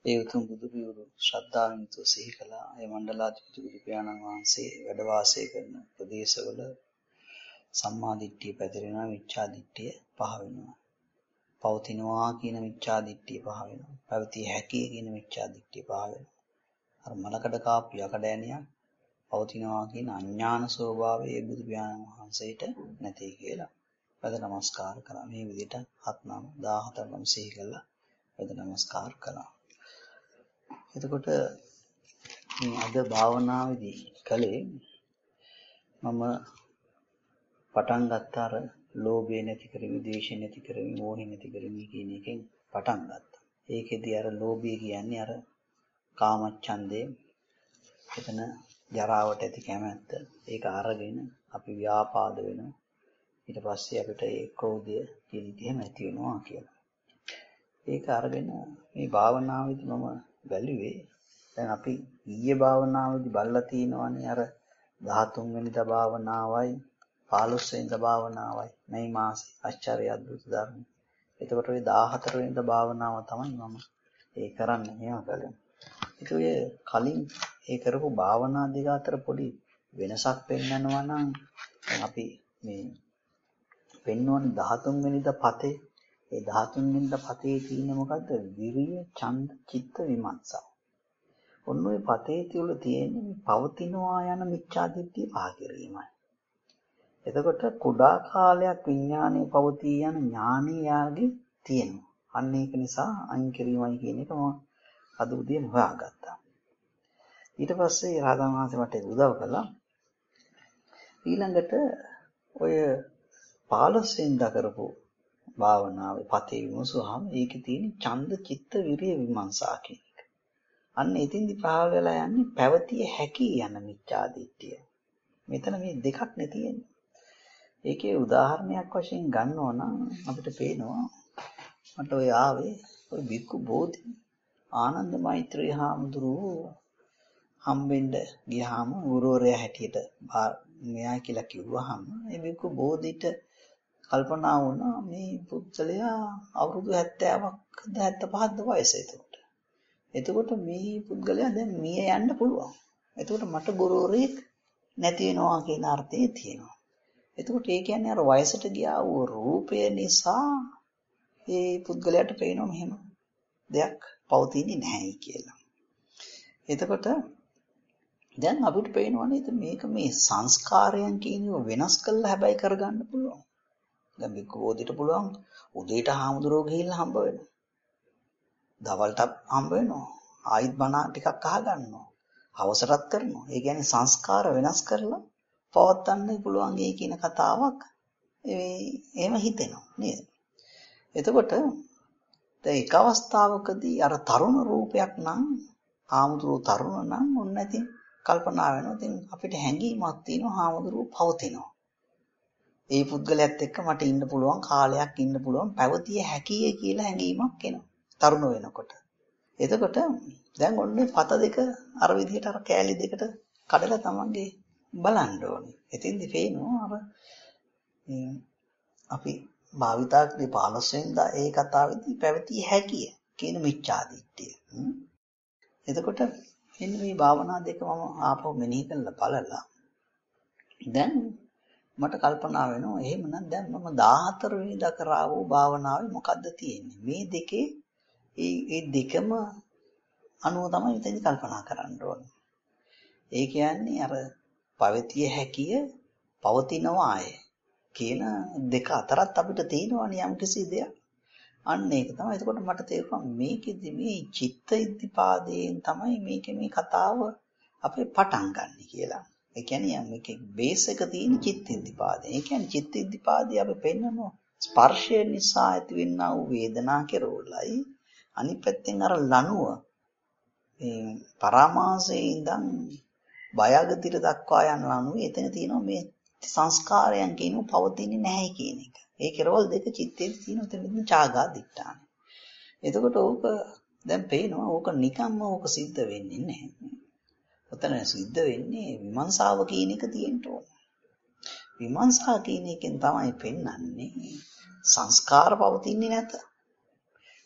ඒ උතුම් බුදු පියවරු ශ්‍රද්ධාවෙන් යුතුව සිහි කළා. ඒ මණ්ඩලාධිපති බුදු පියාණන් වහන්සේ වැඩ වාසය කරන ප්‍රදේශවල සම්මා දිට්ඨිය පැතිරෙනවා, මිච්ඡා දිට්ඨිය පහ වෙනවා. පවතිනවා කියන මිච්ඡා දිට්ඨිය පහ වෙනවා. පැවතිය හැකිය කියන මිච්ඡා දිට්ඨිය පහ වෙනවා. අර මලකඩ කාපු යකඩ ඇණයක් පවතිනවා කියන අඥාන ස්වභාවය ඒ බුදු පියාණන් වහන්සේට නැtei කියලා. වැද නමස්කාර කරා. මේ විදිහට 7 නම් 14 නම් සිහි කළා. වැද නමස්කාර කළා. එතකොට මේ අද භාවනාවේදී කලේ මම පටන් ගත්ත අර ලෝභය නැති කරමි, ද්වේෂය නැති කරමි, මෝහය නැති කරමි කියන එකෙන් පටන් ගත්තා. ඒකෙදී අර ලෝභය කියන්නේ අර කාමච්ඡන්දේ, එතන ජරාවට ඇති කැමැත්ත, ඒක අරගෙන අපි ව්‍යාපාද වෙනවා. ඊට පස්සේ අපිට ඒ ක්‍රෝධය කියන විදිහම ඇති වෙනවා කියලා. ඒක අරගෙන මේ භාවනාවේදී මම බැලුවේ දැන් අපි ඊයේ භාවනාවේදී බලලා තිනවනේ අර 13 වෙනිදා භාවනාවයි 15 වෙනිදා භාවනාවයි මේ මාසේ ආචාර්ය අද්භූත ධර්ම. එතකොට ওই 14 වෙනිදා භාවනාව තමයි මම ඒ කරන්න මෙහෙම කළේ. ඒක ඔය කලින් ඒ කරපු භාවනා දෙක අතර පොඩි වෙනසක් පෙන්වනවා නම් අපි මේ පෙන්වන්නේ 13 වෙනිදා පතේ. ඒ 13 වෙනිදා පතේ තියෙන්නේ මොකද්ද? විරිය, ඡන්ද, චිත්ත, විමර්ශන. ඔන්න ඔය පතේ තුල තියෙන්නේ පවතිනවා යන මිච්ඡා දිට්ඨිය පහ කිරීමයි. එතකොට කුඩා කාලයක් විඥානයේ පවතී යන ඥානීය යාගේ තියෙනවා. අන්න ඒක නිසා අයින් කිරීමයි කියන එක මම අද උදේ හොයාගත්තා. ඊට පස්සේ රාධා මහත්මයා මට උදව් කළා. ඊළඟට ඔය 15 වෙනිදා කරපු භාවනාවේ පතේ විමසුවාම ඒකේ තියෙන ඡන්ද, චිත්ත, විරිය, විමර්ශන කියන එක. අන්න එතින්දි පහළ වෙලා යන්නේ පැවතිය හැකි යන මිච්ඡා දිට්ඨිය. මෙතන මේ දෙකක් නේ තියෙන්නේ. ඒකේ උදාහරණයක් වශයෙන් ගන්නවා නම් අපිට පේනවා මට ඔය ආවේ ඔය බික්කු බෝධි ආනන්ද මෛත්‍රී හාමුදුරුවෝ හම්බෙන්න ගියාම ගුරුවරයා හැටියට මෙයා කියලා කිව්වහම මේ බික්කු බෝධිට කල්පනා වුණා මේ පුද්ගලයා අවුරුදු 70ක්ද 75ක්ද වයස එතකොට මේ පුද්ගලයා දැන් මිය යන්න පුළුවන්. එතකොට මට ගුරුවරයෙක් නැති වෙනවා කියන අර්ථය තියෙනවා. එතකොට ඒ කියන්නේ අර වයසට ගියා වූ රූපය නිසා ඒ පුද්ගලයාට පේනවා මෙහෙම දෙයක් පවතින්නේ නැහැයි කියලා. එතකොට දැන් අපිට පේනවා නේද මේක මේ සංස්කාරයන් කියනව වෙනස් කළා හැබැයි කරගන්න පුළුවන්. දැන් මේ කෝදිට පුළුවන් උදේට හාමුදුරුවෝ ගිහිල්ලා හම්බ වෙනවා. දවල්ට හම්බ වෙනවා. ආයිත් බණ ටිකක් අහගන්නවා. හවසටත් කරනවා. ඒ කියන්නේ සංස්කාර වෙනස් කරලා පවත්වන්න පුළුවන් කියන කතාවක් එහෙම හිතෙනවා නේද? එතකොට දැන් එක අවස්ථාවකදී අර තරුණ රූපයක් නම් හාමුදුරුවෝ තරුණ නම් ඔන්න ඉතින් කල්පනා වෙනවා. ඉතින් අපිට හැඟීමක් තියෙනවා හාමුදුරුවෝ පවතිනවා. ඒ පුද්ගලයාත් එක්ක මට ඉන්න පුළුවන් කාලයක් ඉන්න පුළුවන් පැවතිය හැකියි කියලා හැඟීමක් එනවා. තරුණ වෙනකොට. එතකොට දැන් ඔන්නේ පත දෙක අර විදිහට අර කෑලි දෙකට කඩලා තමන්ගේ බලන්න ඕනේ. එතින්දි පේනවා අර අපි භාවිතාකේ 15 වෙනිදා ඒ කතාවේදී පැවතිය හැකිය කියන මිච්ඡා දිට්ඨිය. එතකොට මෙන්න මේ භාවනා දෙක මම ආපහු මෙනෙහි කරලා බලලා දැන් මට කල්පනා වෙනවා එහෙමනම් දැන් මම 14 වෙනිදා කරා වූ භාවනාවේ මොකද්ද තියෙන්නේ? මේ දෙකේ ඒ දෙකම අනුව තමයි මෙතනදි කල්පනා කරන්න ඕනේ. ඒ කියන්නේ අර පවතිය හැකිය පවතිනවාය කියන දෙක අතරත් අපිට තියෙනවනේ යම් කිසි දෙයක්. අන්න ඒක තමයි. එතකොට මට තේරුණා මේකෙදි මේ චිත්ත ඉද්ධිපාදයෙන් තමයි මේ කතාව අපි පටන් ගන්න කියලා. ඒ කියන්නේ මේකේ බේස් එක තියෙන චිත්ත ඉද්ධිපාදය. ඒ කියන්නේ චිත්ත ඉද්ධිපාදය අපි පෙන්නනවා ස්පර්ශය නිසා ඇතිවෙනා වූ වේදනා කෙරෙවලයි අනිත් පැත්තෙන් අර ලනුව මේ පරාමාසයේ ඉඳන් බයගතිර දක්වා යන ලනුවේ එතන තියෙනවා මේ සංස්කාරයන් කියනු පවතින්නේ නැහැ කියන එක. ඒ කෙරවල දෙක චිත්තේ තියෙන උතෙන් චාගා දිට්ඨාන. එතකොට ඕක දැන් පේනවා ඕක නිකම්ම ඕක සිද්ධ වෙන්නේ නැහැ. ඔතන සිද්ධ වෙන්නේ විමර්ශාව කියන එක තියෙන්න ඕන. විමර්ශා කියන එකෙන් තමයි පෙන්වන්නේ සංස්කාර පවතින්නේ නැත.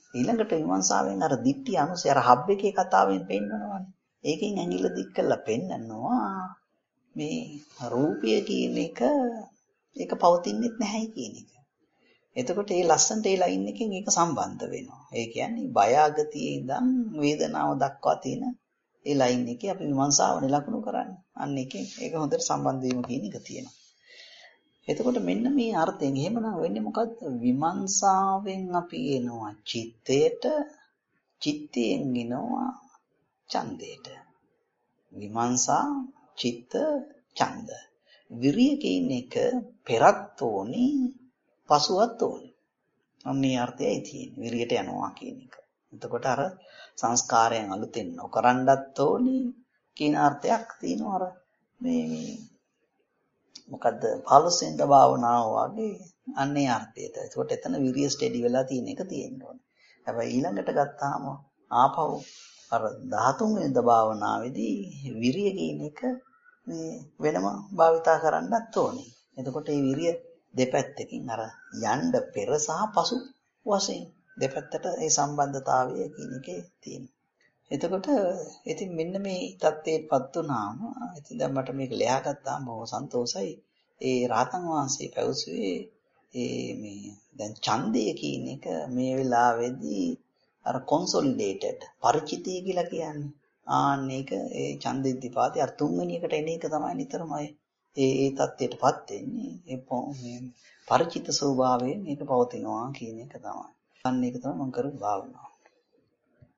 ඊළඟට විමර්ශාවෙන් අර දිට්ඨි අනුසය අර හබ් එකේ කතාවෙන් පෙන්නනවානේ. ඒකෙන් ඇඟිල්ල දික් කරලා පෙන්නනවා මේ රූපය කියන එක ඒක පවතින්නේ නැහැ කියන එක. එතකොට ඒ ලස්සනට ඒ ලයින් එකෙන් ඒක සම්බන්ධ වෙනවා. ඒ කියන්නේ බය අගතියේ ඉඳන් වේදනාව දක්වා තියෙන ඒ ලයින් එකේ අපි විමර්ශාවනේ ලකුණු කරන්නේ. අන්න ඒකෙන් ඒක හොඳට සම්බන්ධ වීම කියන එක තියෙනවා. එතකොට මෙන්න මේ අර්ථයෙන් එහෙමනම් වෙන්නේ මොකද්ද? විමර්ශාවෙන් අපි එනවා චිත්තයට, චිත්තයෙන් එනවා ඡන්දයට. විමර්ශා, චිත්ත, ඡන්ද. විරිය කියන එක පෙරත් ඕනි, පසුවත් ඕනි. අන්නේ අර්ථයයි තියෙන්නේ. විරියට යනවා කියන එක. එතකොට අර සංස්කාරයන් අලුතෙන් නොකරන්නත් ඕනි කියන අර්ථයක් තියෙනවා අර මේ මොකද්ද 15 වෙනිදා භාවනාව වගේ අන්නේ අර්ථයට. ඒකට එතන විරිය ස්ටෙඩි වෙලා තියෙන එක තියෙන්න ඕනේ. හැබැයි ඊළඟට ගත්තාම ආපහු අර 13 වෙනිදා භාවනාවේදී විරිය කියන එක මේ වෙනම භාවිතා කරන්නත් ඕනේ. එතකොට මේ විරිය දෙපැත්තකින් අර යන්න පෙර සහ පසු වශයෙන් දෙපැත්තට ඒ සම්බන්ධතාවය කියන එකේ තියෙනවා. එතකොට ඉතින් මෙන්න මේ தත්ත්වයටපත් වුණාම ඉතින් දැන් මට මේක ලියා ගත්තාම බොහොම සන්තෝෂයි. ඒ රාතන් වහන්සේ පැවසුවේ මේ දැන් ඡන්දය කියන එක මේ වෙලාවේදී අර කොන්සොලිඩේටඩ් පරිචිතය කියලා කියන්නේ. ආන්න ඒක ඒ ඡන්දෙද්දිපාතේ අර තුන්වෙනි එකට එන එක තමයි නිතරම ඒ தත්ත්වයටපත් වෙන්නේ. මේ පරිචිත ස්වභාවයෙන් මේක පවතිනවා කියන එක තමයි. අන්න ඒක තමයි මම කරපු භාවනාව.